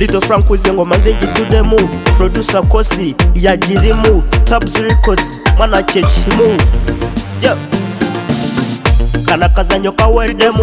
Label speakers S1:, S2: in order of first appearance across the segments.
S1: Little Frank wize ngoma nze njitudemu. Producer Kosi yagirimu. Tabs Records mwana chechimu. Yeah. Kana kazanyo kaweddemu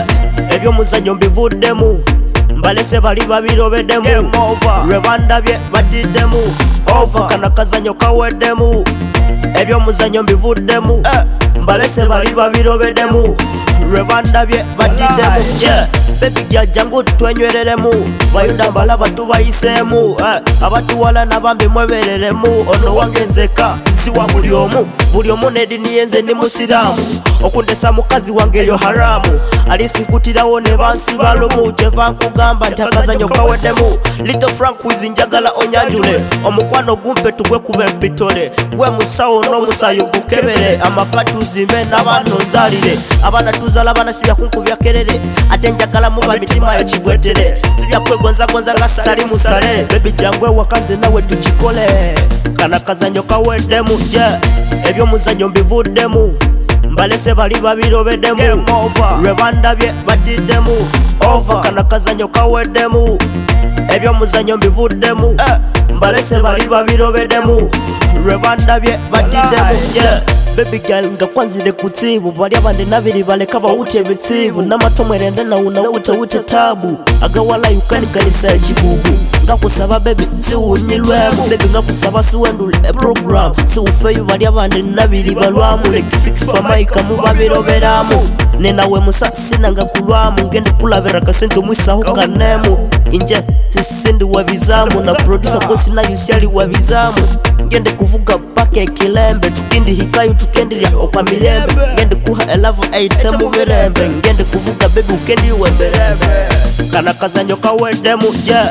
S1: ebyo muzanyo mbivuddemu mbalese bali babirobedemu lwe bandabye batiddemu over. Kana kazanyo kaweddemu ebyo muzanyo mbivuddemu mbalese bali babirobedemu lwe bandabye batiddemu. Baby girl jangu twenywereremu bayuda mbalaba tubayiseemu abatuwala nabambi mwebereremu ono wange nzeka siwa buli omu nedini yenze ni musiramu okundesa mukazi wange yo haramu alisikutirawo ne bansiba lumu kyeva nkugamba nti akazanyo kaweddemu. Little Frank wizi njagala onyanjule omukwano gumpe tugwe kuba empitole gwe musawo n'omusayo gukebere amaka tuzimbe n'abantu nzalire abaana tuzala abaana sibya kunkubya kerere ate njagala muba mitima ekibwetere sibya kwegonzagonza nga sali musale. Baby jangwe wakanze nawe tukikole. Kana kazanyo kaweddemu ebyo muzanyo mbivuddemu mbalese bali babirobedemu lwe bandabye batiddemu over. Kana kazanyo kaweddemu ebyo muzanyo mbivuddemu mbalese bali babirobedemu lwe bandabye batiddemu. Baby girl nga kwanzire kutsibu bali abandi nabiri baleka bawute ebitsibu n'amatomwerende nawunawute tabu agawala yukanikanisa ekibubu ngakusaba baby siwunyilwemu baby ngakusaba siwendule program siwufeyo bali abandi nabiri balwamu lekifikifa maika mubabiroberamu nenawe musa sinanga kulwamu ngende kulabera kasente omwisaho kanemu inje sindi wabizamu na producer Kosi nayo syali wabizamu ngende kuvuga paka ekilembe tukindi hikayo tukendirya okamilembe ngende kuha elavu 8 mu birembe ngende kuvuga baby ukendi wemberembe. Kana kazanyo kaweddemu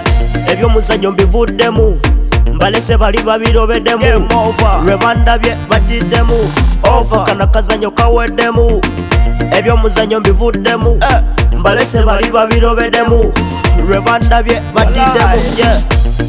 S1: ebyo muzanyo mbivuddemu mbalese bali babirobedemu lwe bandabye batiddemu over. Kana kazanyo kaweddemu ebyo muzanyo mbivuddemu mbalese bali babirobedemu lwe bandabye batiddemu.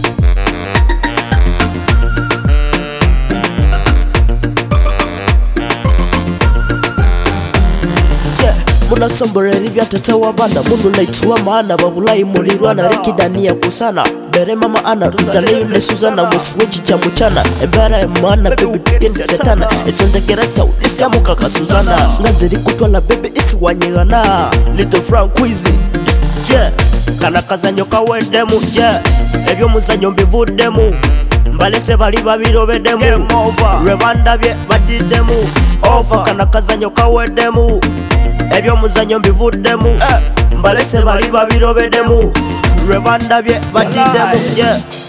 S1: Munasomborera ibyatata wabana mundu laituwa maana babulayi mulirwana rekidania kusana bere mama ana tujaleyo ne Suzana musiwechi cha muchana embera ya mwana baby tukendi setana esonze geresa isiamu kaka Suzana nganzeri kutwala baby isi wanyegana. Little Frank wizi kana kazanyo kaweddemu ebyo muzanyo mbivuddemu mbalese bali babirobedemu lwe bandabye batiddemu over. Kana kazanyo kaweddemu ebyo muzanyo mbivuddemu mbalese bali babirobedemu lwe bandabye batiddemu.